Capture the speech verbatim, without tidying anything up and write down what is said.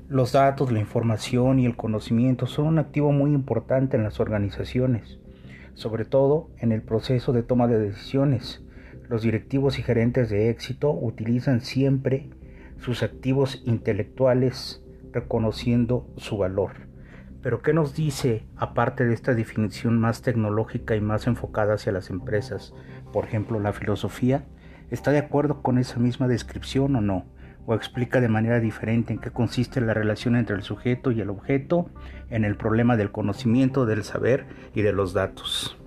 Los datos, la información y el conocimiento son un activo muy importante en las organizaciones, sobre todo en el proceso de toma de decisiones. Los directivos y gerentes de éxito utilizan siempre sus activos intelectuales reconociendo su valor. Pero ¿qué nos dice, aparte de esta definición más tecnológica y más enfocada hacia las empresas? Por ejemplo, la filosofía. ¿Está de acuerdo con esa misma descripción o no? ¿O explica de manera diferente en qué consiste la relación entre el sujeto y el objeto en el problema del conocimiento, del saber y de los datos?